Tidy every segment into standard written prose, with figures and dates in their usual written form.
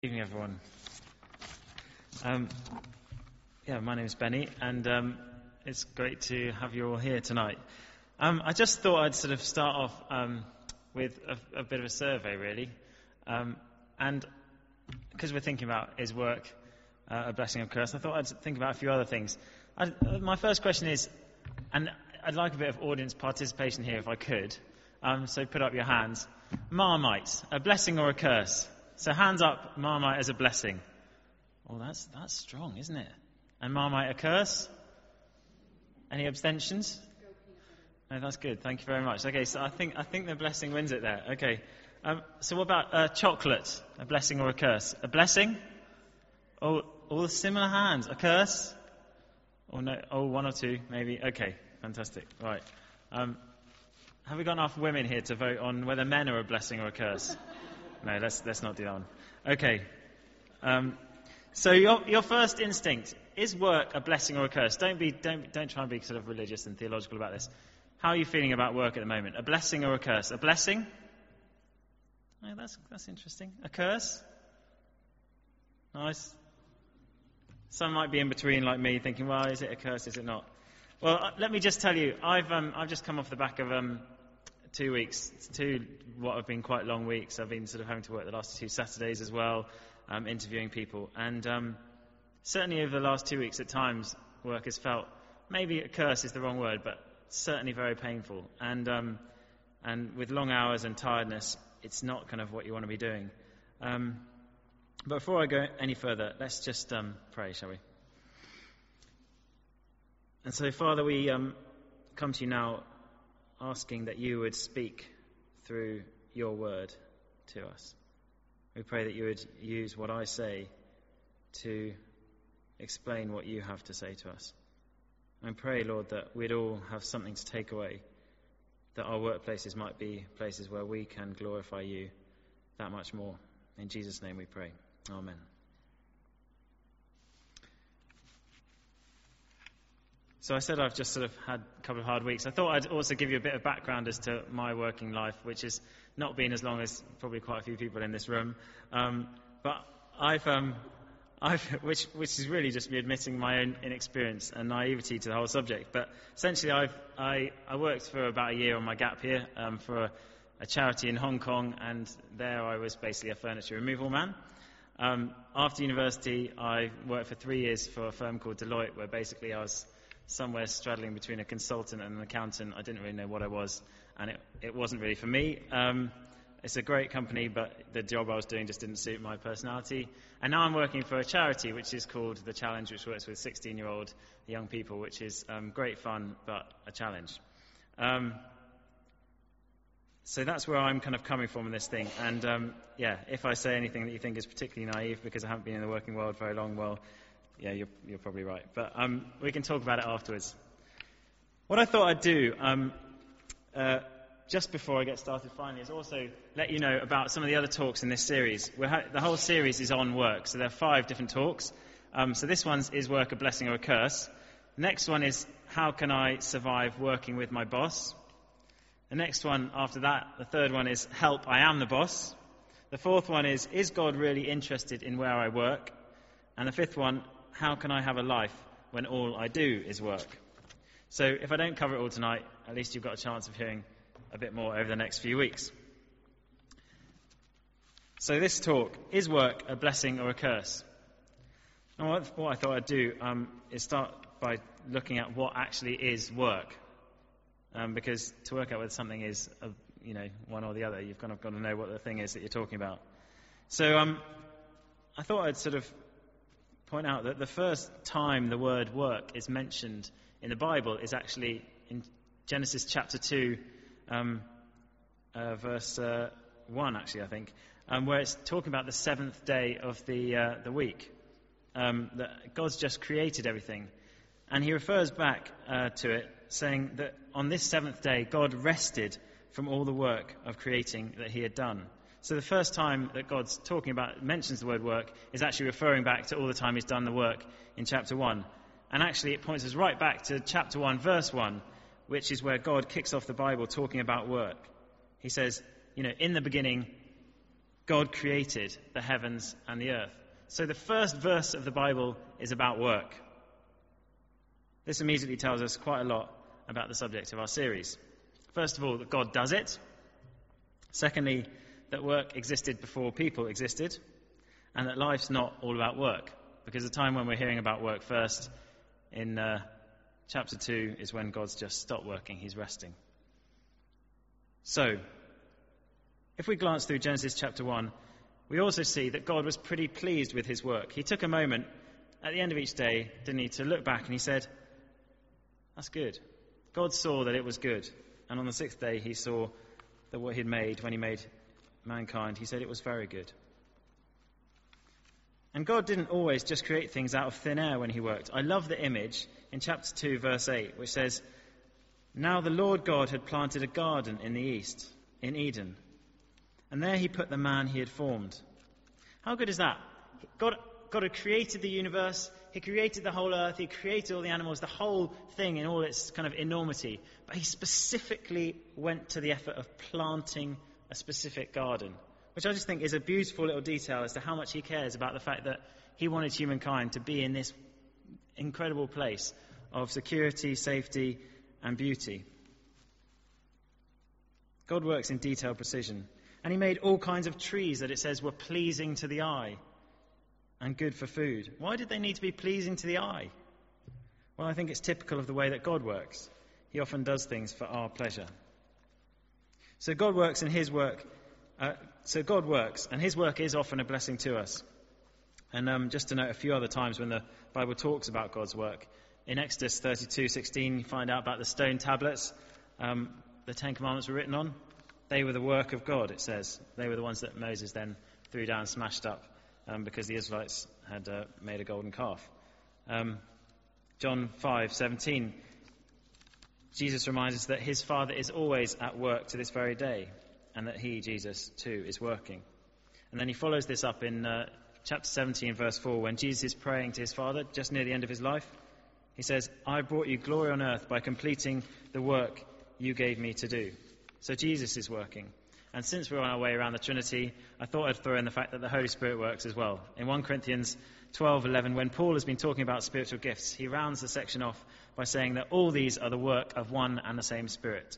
Good evening, everyone. My name is Benny, and it's great to have you all here tonight. I just thought I'd sort of start off with a bit of a survey, really, and because we're thinking about is work a blessing or curse, I thought I'd think about a few other things. My first question is, and I'd like a bit of audience participation here if I could, so put up your hands. Marmite, a blessing or a curse? So hands up, Marmite as a blessing. Oh, that's strong, isn't it? And Marmite a curse? Any abstentions? No, that's good. Thank you very much. Okay, so I think the blessing wins it there. Okay. So what about chocolate? A blessing or a curse? A blessing? Oh, all similar hands. A curse? Or no? Oh, one or two, maybe. Okay, fantastic. Right. Have we got enough women here to vote on whether men are a blessing or a curse? No, let's not do that one. Okay. So your first instinct, is work a blessing or a curse? Don't try and be sort of religious and theological about this. How are you feeling about work at the moment? A blessing or a curse? A blessing? Oh, that's interesting. A curse? Nice. Some might be in between, like me, thinking, well, is it a curse? Is it not? Well, let me just tell you, I've just come off the back of 2 weeks, what have been quite long weeks. I've been sort of having to work the last 2 Saturdays as well, interviewing people. And certainly over the last 2 weeks, at times, work has felt, maybe a curse is the wrong word, but certainly very painful. And with long hours and tiredness, it's not kind of what you want to be doing. But before I go any further, let's just pray, shall we? And so, Father, we come to you now, asking that you would speak through your word to us. We pray that you would use what I say to explain what you have to say to us. And pray, Lord, that we'd all have something to take away, that our workplaces might be places where we can glorify you that much more. In Jesus' name we pray. Amen. So I said I've just sort of had a couple of hard weeks. I thought I'd also give you a bit of background as to my working life, which has not been as long as probably quite a few people in this room. But which is really just me admitting my own inexperience and naivety to the whole subject. But essentially, I worked for about a year on my gap year for a charity in Hong Kong, and there I was basically a furniture removal man. After university, I worked for 3 years for a firm called Deloitte, where basically I was somewhere straddling between a consultant and an accountant. I didn't really know what I was, and it wasn't really for me. It's a great company, but the job I was doing just didn't suit my personality. And now I'm working for a charity which is called The Challenge, which works with 16-year-old young people, which is great fun, but a challenge. So that's where I'm kind of coming from in this thing. And if I say anything that you think is particularly naive because I haven't been in the working world very long, well, yeah, you're probably right. But we can talk about it afterwards. What I thought I'd do, just before I get started finally, is also let you know about some of the other talks in this series. The whole series is on work, so there are 5 different talks. So this one is work a blessing or a curse. The next one is how can I survive working with my boss? The next one after that, the third one is help, I am the boss. The fourth one is God really interested in where I work? And the fifth one, how can I have a life when all I do is work? So if I don't cover it all tonight, at least you've got a chance of hearing a bit more over the next few weeks. So this talk, is work a blessing or a curse? And what I thought I'd do is start by looking at what actually is work. Because to work out whether something is, one or the other, you've kind of got to know what the thing is that you're talking about. So I thought I'd sort of point out that the first time the word work is mentioned in the Bible is actually in Genesis chapter 2, verse 1, actually, I think, where it's talking about the 7th day of the week. That God's just created everything. And he refers back to it, saying that on this 7th day, God rested from all the work of creating that he had done. So the first time that God's mentions the word work, is actually referring back to all the time he's done the work in chapter 1. And actually it points us right back to chapter 1, verse 1, which is where God kicks off the Bible talking about work. He says, in the beginning, God created the heavens and the earth. So the first verse of the Bible is about work. This immediately tells us quite a lot about the subject of our series. First of all, that God does it. Secondly, that work existed before people existed. And that life's not all about work. Because the time when we're hearing about work first in chapter 2 is when God's just stopped working, he's resting. So, if we glance through Genesis chapter 1, we also see that God was pretty pleased with his work. He took a moment at the end of each day, didn't he, to look back and he said, that's good. God saw that it was good. And on the sixth day he saw that what he'd made, when he made mankind, he said it was very good. And God didn't always just create things out of thin air when he worked. I love the image in chapter 2, verse 8, which says, now the Lord God had planted a garden in the east, in Eden, and there he put the man he had formed. How good is that? God had created the universe, he created the whole earth, he created all the animals, the whole thing in all its kind of enormity, but he specifically went to the effort of planting a specific garden. Which I just think is a beautiful little detail as to how much he cares about the fact that he wanted humankind to be in this incredible place of security, safety, and beauty. God works in detailed precision. And he made all kinds of trees that it says were pleasing to the eye and good for food. Why did they need to be pleasing to the eye? Well, I think it's typical of the way that God works. He often does things for our pleasure. So God works, and his work is often a blessing to us. And just to note a few other times when the Bible talks about God's work. In Exodus 32:16, you find out about the stone tablets the Ten Commandments were written on. They were the work of God, it says. They were the ones that Moses then threw down and smashed up because the Israelites had made a golden calf. John 5:17, Jesus reminds us that his Father is always at work to this very day, and that he, Jesus, too, is working. And then he follows this up in chapter 17, verse 4, when Jesus is praying to his Father, just near the end of his life. He says, I brought you glory on earth by completing the work you gave me to do. So Jesus is working. And since we're on our way around the Trinity, I thought I'd throw in the fact that the Holy Spirit works as well. In 1 Corinthians 12:11, when Paul has been talking about spiritual gifts, he rounds the section off by saying that all these are the work of one and the same Spirit.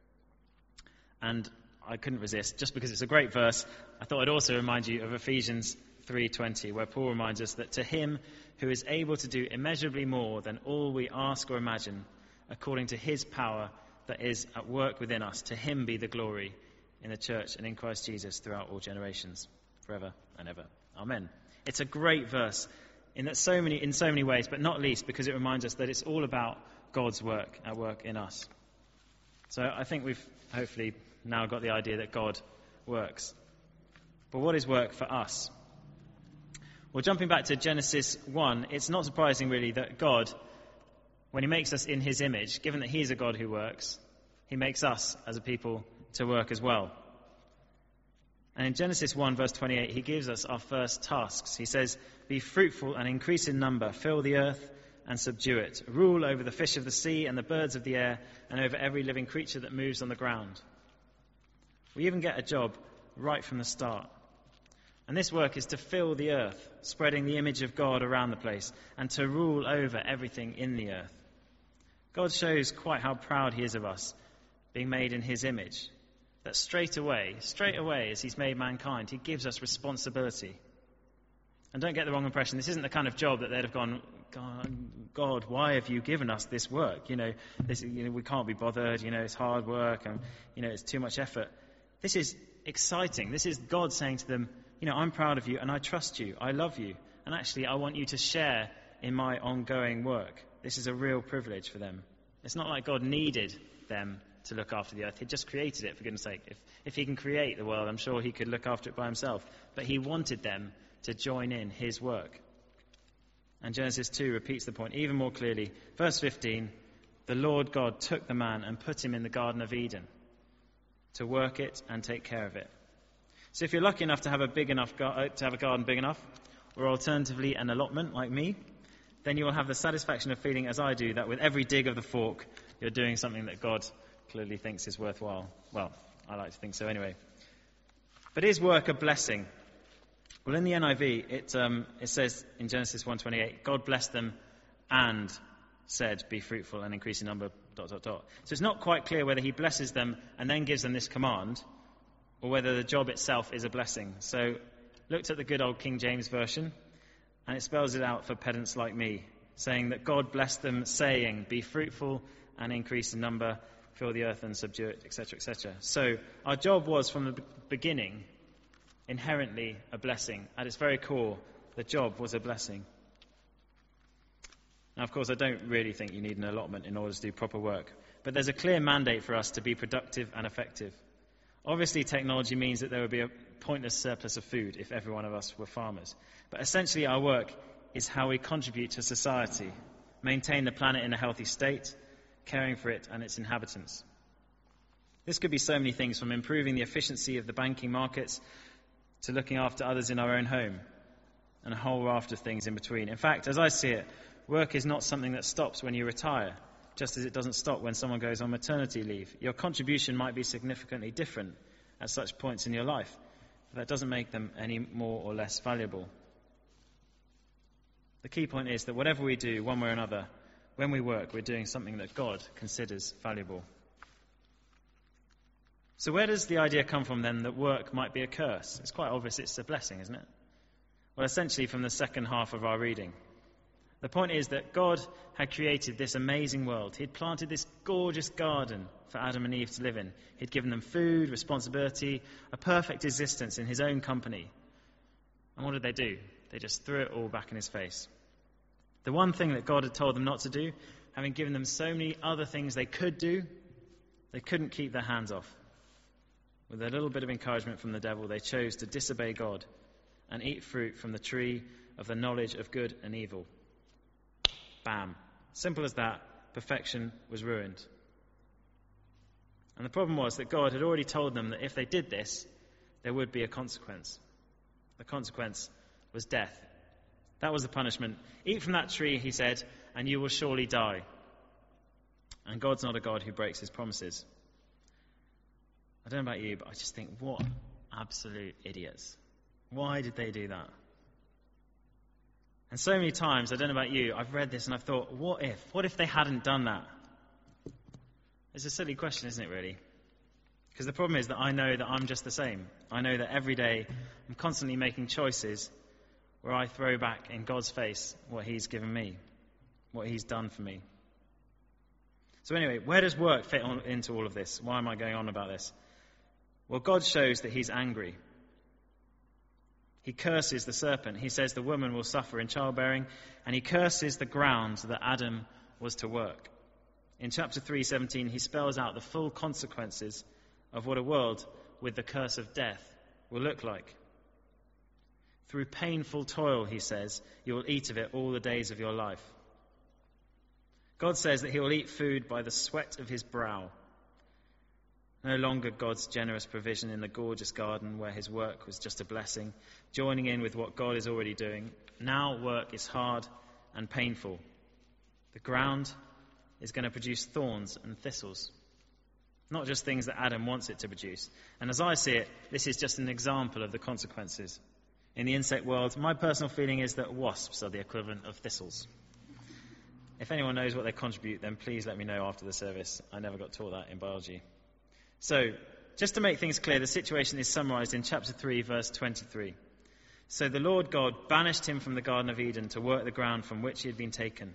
And I couldn't resist, just because it's a great verse, I thought I'd also remind you of Ephesians 3:20, where Paul reminds us that to him who is able to do immeasurably more than all we ask or imagine, according to his power that is at work within us, to him be the glory in the church and in Christ Jesus throughout all generations, forever and ever. Amen. It's a great verse in so many ways, but not least because it reminds us that it's all about God's work at work in us. So I think we've hopefully now got the idea that God works. But what is work for us? Well, jumping back to Genesis 1, it's not surprising really that God, when he makes us in his image, given that he's a God who works, he makes us as a people to work as well. And in Genesis 1 verse 28, he gives us our first tasks. He says, be fruitful and increase in number, fill the earth and subdue it. Rule over the fish of the sea and the birds of the air and over every living creature that moves on the ground. We even get a job right from the start. And this work is to fill the earth, spreading the image of God around the place, and to rule over everything in the earth. God shows quite how proud he is of us, being made in his image. That straight away, as he's made mankind, he gives us responsibility. And don't get the wrong impression, this isn't the kind of job that they'd have gone, God, why have you given us this work? We can't be bothered, it's hard work, and, it's too much effort. This is exciting. This is God saying to them, I'm proud of you and I trust you. I love you. And actually, I want you to share in my ongoing work. This is a real privilege for them. It's not like God needed them to look after the earth. He just created it, for goodness sake. If he can create the world, I'm sure he could look after it by himself. But he wanted them to join in his work. And Genesis 2 repeats the point even more clearly. Verse 15, the Lord God took the man and put him in the Garden of Eden to work it and take care of it. So if you're lucky enough to have a garden big enough, or alternatively an allotment like me, then you will have the satisfaction of feeling, as I do, that with every dig of the fork, you're doing something that God clearly thinks is worthwhile. Well, I like to think so anyway. But is work a blessing? Well, in the NIV, it says in Genesis 1:28, God blessed them and said, be fruitful and increase in number, ... So it's not quite clear whether he blesses them and then gives them this command, or whether the job itself is a blessing. So looked at the good old King James Version, and it spells it out for pedants like me, saying that God blessed them, saying, be fruitful and increase in number, fill the earth and subdue it, etc., etc. So our job was, from the beginning, inherently a blessing. At its very core, the job was a blessing. Now, of course, I don't really think you need an allotment in order to do proper work, but there's a clear mandate for us to be productive and effective. Obviously, technology means that there would be a pointless surplus of food if every one of us were farmers. But essentially, our work is how we contribute to society, maintain the planet in a healthy state, caring for it and its inhabitants. This could be so many things, from improving the efficiency of the banking markets to looking after others in our own home, and a whole raft of things in between. In fact, as I see it, work is not something that stops when you retire, just as it doesn't stop when someone goes on maternity leave. Your contribution might be significantly different at such points in your life, but that doesn't make them any more or less valuable. The key point is that whatever we do, one way or another, when we work, we're doing something that God considers valuable. So where does the idea come from, then, that work might be a curse? It's quite obvious it's a blessing, isn't it? Well, essentially from the second half of our reading. The point is that God had created this amazing world. He'd planted this gorgeous garden for Adam and Eve to live in. He'd given them food, responsibility, a perfect existence in his own company. And what did they do? They just threw it all back in his face. The one thing that God had told them not to do, having given them so many other things they could do, they couldn't keep their hands off. With a little bit of encouragement from the devil, they chose to disobey God and eat fruit from the tree of the knowledge of good and evil. Bam. Simple as that. Perfection was ruined. And the problem was that God had already told them that if they did this, there would be a consequence. The consequence was death. That was the punishment. Eat from that tree, he said, and you will surely die. And God's not a God who breaks his promises. I don't know about you, but I just think, what absolute idiots. Why did they do that? And so many times, I don't know about you, I've read this and I've thought, what if they hadn't done that? It's a silly question, isn't it, really? Because the problem is that I know that I'm just the same. I know that every day I'm constantly making choices where I throw back in God's face what he's given me, what he's done for me. So anyway, where does work fit into all of this? Why am I going on about this? Well, God shows that he's angry. He curses the serpent. He says the woman will suffer in childbearing, and he curses the ground that Adam was to work. In chapter 3:17, he spells out the full consequences of what a world with the curse of death will look like. Through painful toil, he says, you will eat of it all the days of your life. God says that he will eat food by the sweat of his brow. No longer God's generous provision in the gorgeous garden where his work was just a blessing, joining in with what God is already doing. Now work is hard and painful. The ground is going to produce thorns and thistles, not just things that Adam wants it to produce. And as I see it, this is just an example of the consequences. In the insect world, my personal feeling is that wasps are the equivalent of thistles. If anyone knows what they contribute, then please let me know after the service. I never got taught that in biology. So, just to make things clear, the situation is summarized in chapter 3, verse 23. So the Lord God banished him from the Garden of Eden to work the ground from which he had been taken.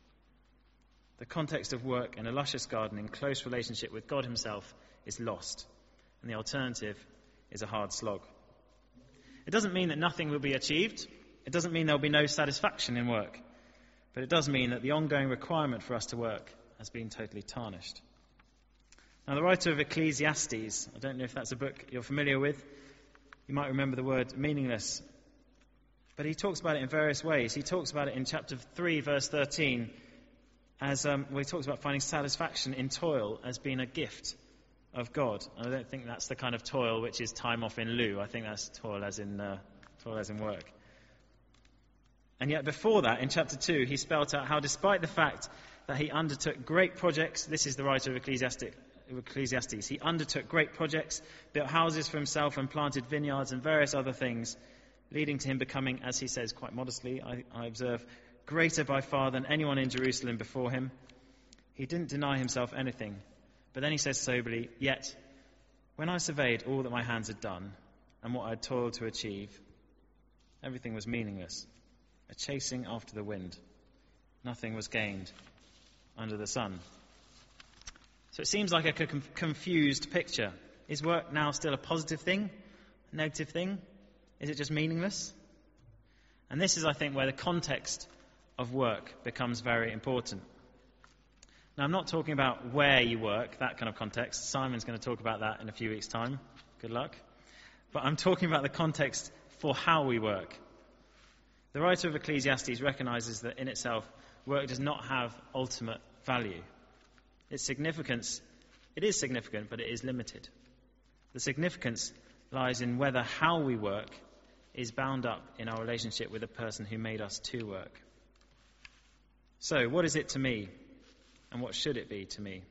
The context of work in a luscious garden in close relationship with God himself is lost, and the alternative is a hard slog. It doesn't mean that nothing will be achieved. It doesn't mean there will be no satisfaction in work. But it does mean that the ongoing requirement for us to work has been totally tarnished. Now, the writer of Ecclesiastes, I don't know if that's a book you're familiar with. You might remember the word meaningless. But he talks about it in various ways. He talks about it in chapter 3, verse 13, as where he talks about finding satisfaction in toil as being a gift of God. And I don't think that's the kind of toil which is time off in lieu. I think that's toil as in work. And yet before that, in chapter 2, he spelt out how despite the fact that he undertook great projects, this is the writer of Ecclesiastes. He undertook great projects, built houses for himself and planted vineyards and various other things, leading to him becoming, as he says quite modestly, I observe, greater by far than anyone in Jerusalem before him. He didn't deny himself anything. But then he says soberly, "Yet, when I surveyed all that my hands had done and what I had toiled to achieve, everything was meaningless, a chasing after the wind. Nothing was gained under the sun." So it seems like a confused picture. Is work now still a positive thing, a negative thing? Is it just meaningless? And this is, I think, where the context of work becomes very important. Now, I'm not talking about where you work, that kind of context. Simon's going to talk about that in a few weeks' time. Good luck. But I'm talking about the context for how we work. The writer of Ecclesiastes recognizes that in itself, work does not have ultimate value. Its significance, it is significant, but it is limited. The significance lies in whether how we work is bound up in our relationship with the person who made us to work. So, what is it to me? And what should it be to me?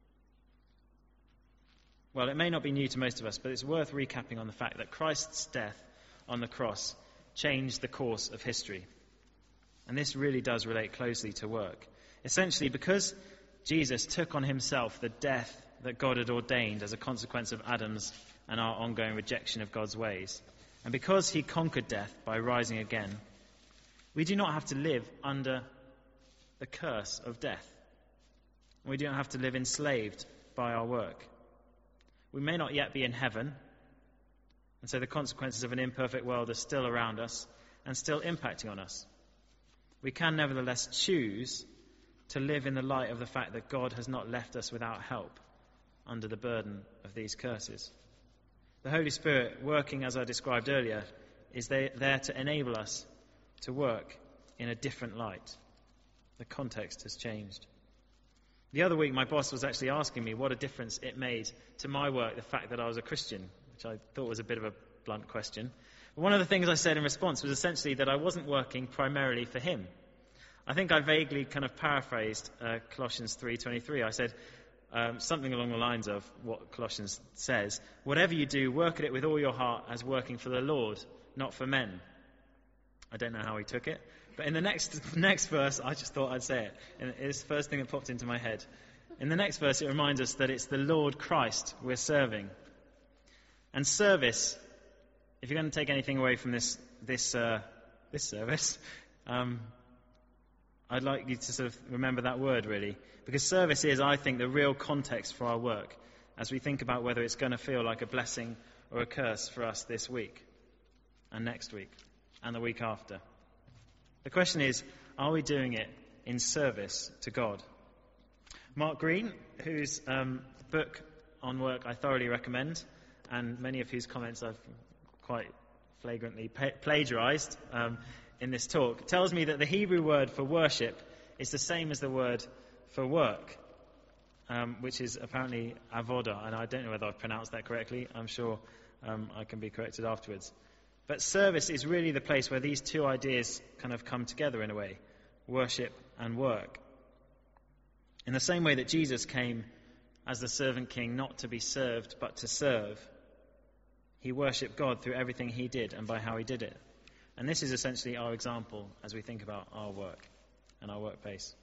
Well, it may not be new to most of us, but it's worth recapping on the fact that Christ's death on the cross changed the course of history. And this really does relate closely to work. Essentially, because Jesus took on himself the death that God had ordained as a consequence of Adam's and our ongoing rejection of God's ways, and because he conquered death by rising again, we do not have to live under the curse of death. We don't have to live enslaved by our work. We may not yet be in heaven, and so the consequences of an imperfect world are still around us and still impacting on us. We can nevertheless choose to live in the light of the fact that God has not left us without help under the burden of these curses. The Holy Spirit, working as I described earlier, is there to enable us to work in a different light. The context has changed. The other week, my boss was actually asking me what a difference it made to my work, the fact that I was a Christian, which I thought was a bit of a blunt question. But one of the things I said in response was essentially that I wasn't working primarily for him. I think I vaguely kind of paraphrased Colossians 3:23. I said something along the lines of what Colossians says: "Whatever you do, work at it with all your heart as working for the Lord, not for men." I don't know how he took it, but in the next verse, I just thought I'd say it. And it's the first thing that popped into my head. In the next verse, it reminds us that it's the Lord Christ we're serving. And service, if you're going to take anything away from this service, I'd like you to sort of remember that word, really. Because service is, I think, the real context for our work as we think about whether it's going to feel like a blessing or a curse for us this week and next week and the week after. The question is, are we doing it in service to God? Mark Green, whose book on work I thoroughly recommend, and many of whose comments I've quite flagrantly plagiarized in this talk, tells me that the Hebrew word for worship is the same as the word for work, which is apparently avodah, and I don't know whether I've pronounced that correctly. I'm sure I can be corrected afterwards. But service is really the place where these two ideas kind of come together in a way, worship and work. In the same way that Jesus came as the servant king, not to be served, but to serve, he worshipped God through everything he did and by how he did it. And this is essentially our example as we think about our work and our workplace.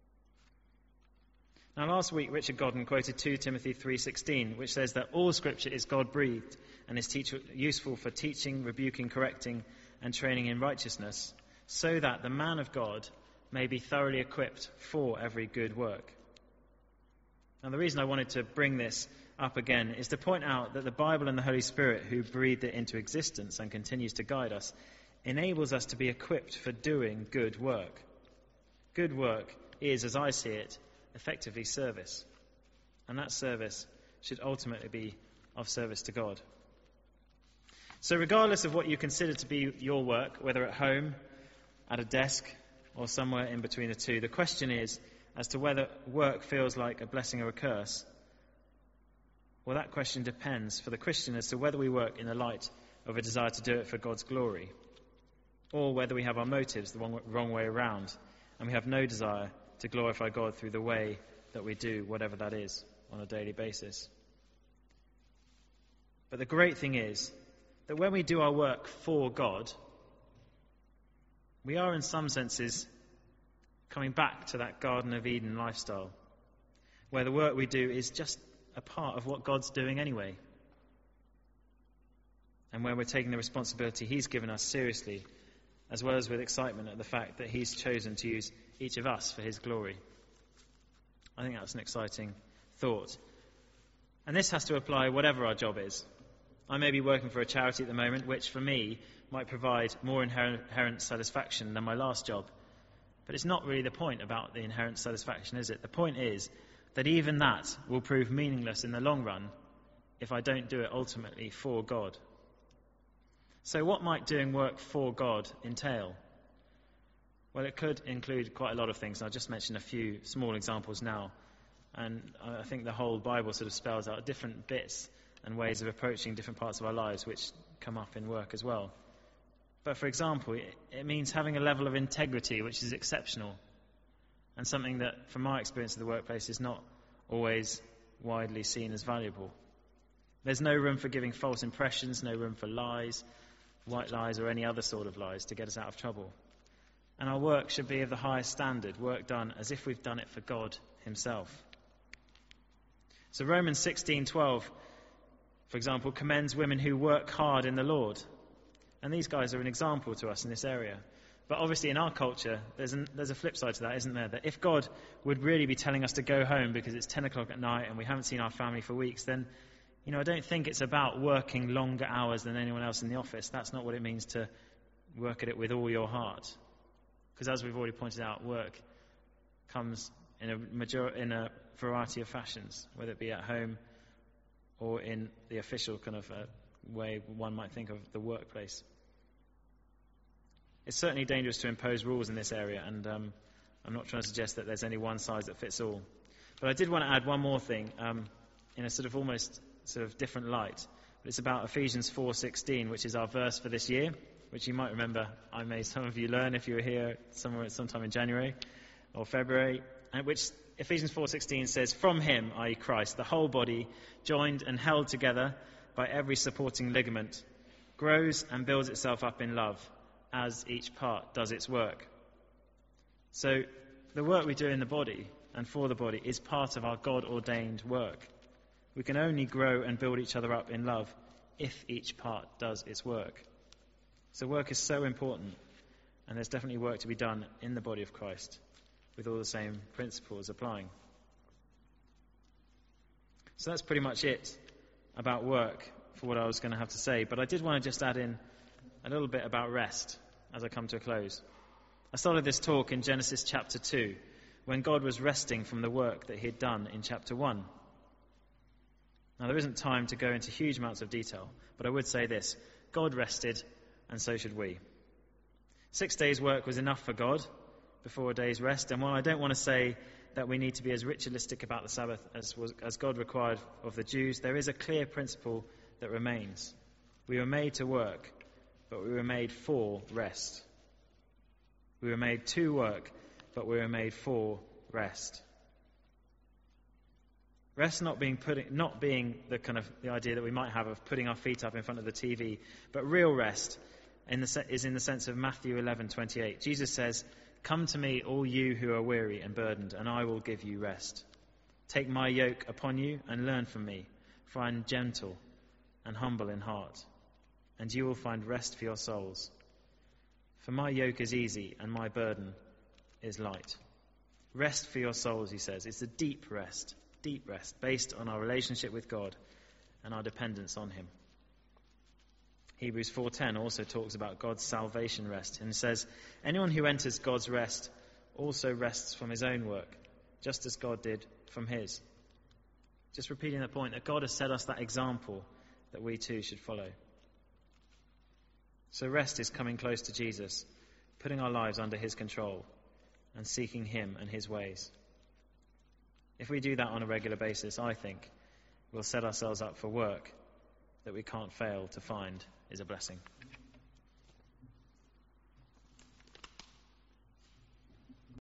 Now, last week, Richard Godden quoted 2 Timothy 3:16, which says that all Scripture is God-breathed and is useful for teaching, rebuking, correcting, and training in righteousness, so that the man of God may be thoroughly equipped for every good work. Now, the reason I wanted to bring this up again is to point out that the Bible and the Holy Spirit, who breathed it into existence and continues to guide us, enables us to be equipped for doing good work. Good work is, as I see it, effectively service. And that service should ultimately be of service to God. So regardless of what you consider to be your work, whether at home, at a desk, or somewhere in between the two, the question is as to whether work feels like a blessing or a curse. Well, that question depends for the Christian as to whether we work in the light of a desire to do it for God's glory, or whether we have our motives the wrong way around, and we have no desire to glorify God through the way that we do whatever that is, on a daily basis. But the great thing is that when we do our work for God, we are in some senses coming back to that Garden of Eden lifestyle, where the work we do is just a part of what God's doing anyway, and where we're taking the responsibility he's given us seriously, as well as with excitement at the fact that he's chosen to use each of us for his glory. I think that's an exciting thought. And this has to apply whatever our job is. I may be working for a charity at the moment, which for me might provide more inherent satisfaction than my last job. But it's not really the point about the inherent satisfaction, is it? The point is that even that will prove meaningless in the long run if I don't do it ultimately for God. So what might doing work for God entail? Well, it could include quite a lot of things. I'll just mention a few small examples now. And I think the whole Bible sort of spells out different bits and ways of approaching different parts of our lives which come up in work as well. But for example, it means having a level of integrity which is exceptional, and something that, from my experience of the workplace, is not always widely seen as valuable. There's no room for giving false impressions, no room for lies, white lies or any other sort of lies to get us out of trouble. And our work should be of the highest standard, work done as if we've done it for God himself. So Romans 16:12, for example, commends women who work hard in the Lord. And these guys are an example to us in this area. But obviously in our culture, there's a flip side to that, isn't there? That if God would really be telling us to go home because it's 10 o'clock at night and we haven't seen our family for weeks, then, I don't think it's about working longer hours than anyone else in the office. That's not what it means to work at it with all your heart. Because as we've already pointed out, work comes in a variety of fashions, whether it be at home or in the official kind of way one might think of the workplace. It's certainly dangerous to impose rules in this area, and I'm not trying to suggest that there's any one size that fits all. But I did want to add one more thing in a sort of almost sort of different light. But it's about Ephesians 4:16, which is our verse for this year, which you might remember I made some of you learn if you were here sometime in January or February, and which Ephesians 4:16 says, "From him, i.e. Christ, the whole body, joined and held together by every supporting ligament, grows and builds itself up in love, as each part does its work." So the work we do in the body and for the body is part of our God-ordained work. We can only grow and build each other up in love if each part does its work. So work is so important, and there's definitely work to be done in the body of Christ, with all the same principles applying. So that's pretty much it about work for what I was going to have to say. But I did want to just add in a little bit about rest as I come to a close. I started this talk in Genesis chapter 2, when God was resting from the work that he had done in chapter 1. Now, there isn't time to go into huge amounts of detail, but I would say this: God rested, and so should we. 6 days' work was enough for God before a day's rest, and while I don't want to say that we need to be as ritualistic about the Sabbath as God required of the Jews, there is a clear principle that remains. We were made to work, but we were made for rest. We were made to work, but we were made for rest. Rest not being the kind of the idea that we might have of putting our feet up in front of the TV, but real rest is in the sense of Matthew 11:28. Jesus says, "Come to me, all you who are weary and burdened, and I will give you rest. Take my yoke upon you and learn from me, for I am gentle and humble in heart, and you will find rest for your souls. For my yoke is easy and my burden is light." Rest for your souls, he says. It's a deep rest based on our relationship with God and our dependence on him. Hebrews 4:10 also talks about God's salvation rest, and says, "Anyone who enters God's rest also rests from his own work, just as God did from his." Just repeating the point that God has set us that example that we too should follow. So rest is coming close to Jesus, putting our lives under his control and seeking him and his ways. If we do that on a regular basis, I think we'll set ourselves up for work that we can't fail to find is a blessing.